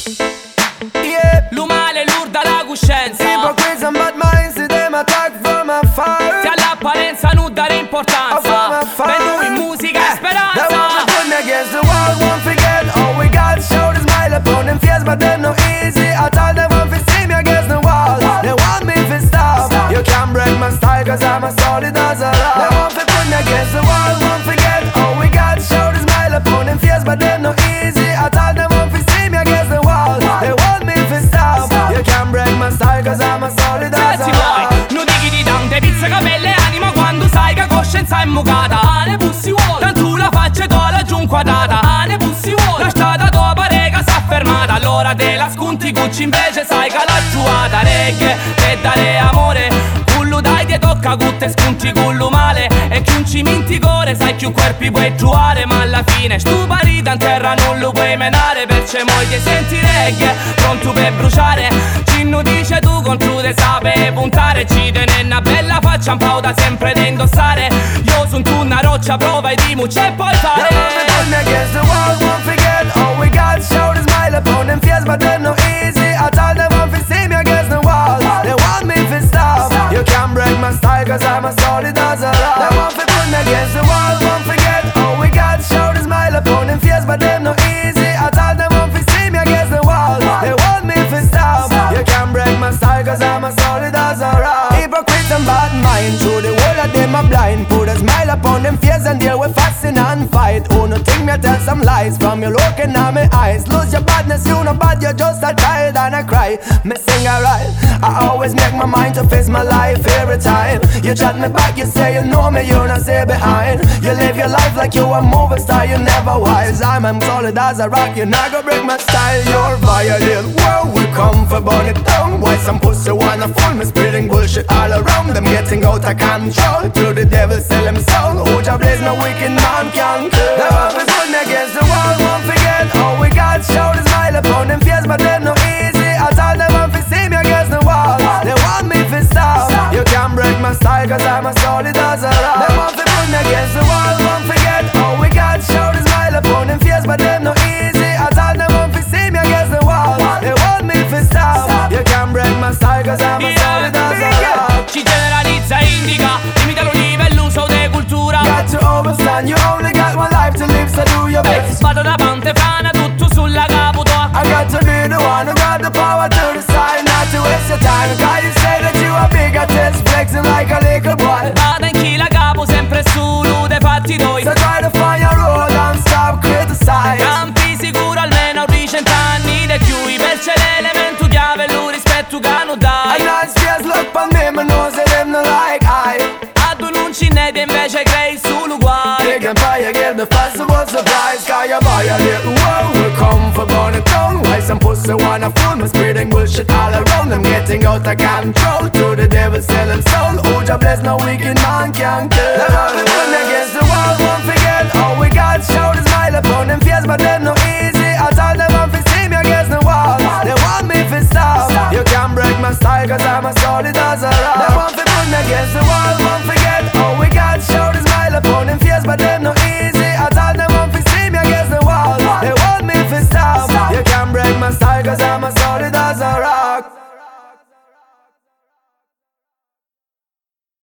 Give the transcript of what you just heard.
Yeah, l'umale l'urda la coscienza. hypocrites and bad minds, see them attack from afar. Ti all'apparenza non dare importanza. Vedo in musica e They speranza. want to put me against the wall, won't forget all we got. Show the smile upon them face, but them no easy. I told them want to see me against the wall. They want me to stop. You can't break my style, cause I'm as solid as a rock. They want to put me against the wall, won't forget all we got. Show the smile upon them face, but them no easy. I told them want to see me against the wall. They want me to stop. You can't break my style, cause I'm as solid as a Se vuoi, rock. non dighi di tante pizze, capelle e anima quando sai che coscienza è mucata. Ne pussi vuole, tanto la faccia cola giù inquadrata. Ne pussi vuole, la strada tua parega s'è fermata. Allora te la sconti cucci invece sai che la giuata. Reggae per dare amore, cullo dai ti tocca cutte sconti cullo male. E chi un cimenticore sai che un corpi puoi giuare. Ma alla fine stu parita in terra non lo puoi menare. Perciò moi ti senti reggae, pronto per bruciare. Cinno dice tu contro te sape puntare. Ci tiene una bella faccia un po' da sempre da indossare. Io son tu una roccia, prova e dimmi c'è puoi fare. They want to put me against the wall, won't forget all we got. Show the smile upon them face, but they're no easy. I told them want to see me against the wall. They want me to stop. You can't break my style, cause I'm as solid as a rock. They want to put me against the wall, won't forget all we got. Show the smile upon them face, but they're no easy. I told them want to see me against the wall. They want me to stop. You can't break my style, cause I'm as solid as a rock. Hypocrites and bad mind, through the whole of them are blind. Put a smile upon them face and deal with fasting and fight. Oh, no think me tell some lies from your looking at my eyes. Lose your badness, you know bad, you're just a child and I cry. Me sing alright, I always make my mind to face my life every time. You chat me back, you say you know me, you not say behind. You live your life like you a movie star, you never wise. I'm solid as a rock, you not gonna break my style. You're violent, where we come for burn it down. Why some pussy wanna fool me, spreading bullshit all around. Them getting out of control, to the devil sell them soul. Oh, Jah blaze no wicked man can kill. They want me put me against the wall, won't forget all we got. Show the smile upon them face, but they're no easy. I told them want to see me against the wall. They want me to stop. You can't break my style, cause I'm as solid as a rock. They want to put me against the wall, won't forget all we got. Show the smile upon them face, but they're no easy. I told them want to see me against the wall. They want me to stop. You can't break my style, cause I'm as solid as a rock. Ci generalizza e indica, limita lo livello uso de cultura. Got to overstand, you only got one life to live, so do your best. Vado da parte frana, tutto sulla caputo. I got to be the one who got the power to decide not to waste your time. Cause you say that you are big, I test flexing like a little boy. Vado in chi la capo, sempre solo dei fatti tuoi. So try to find your road and stop criticize. Campi sicuro almeno di 100 anni da chiui. Perché l'elemento chiave lo rispetto che non dai. And nice fears look for me, my nose say them no like I. A tu non ci ne invece crei solo guai. Big empire, give the festival surprise. Cause you violate the world, we come for burn it down. Why some pussy wanna fool me, spreading bullshit all around. Them getting out of control, to the devil selling soul. Oh, Jah bless no wicked man can kill. They want me put me against the wall, won't forget all we got. Show the smile upon them face, but they're no easy. I told them want to see me against the wall. They want me to stop. You can't break my style, cause I'm as solid as a rock. They want to put me against the wall.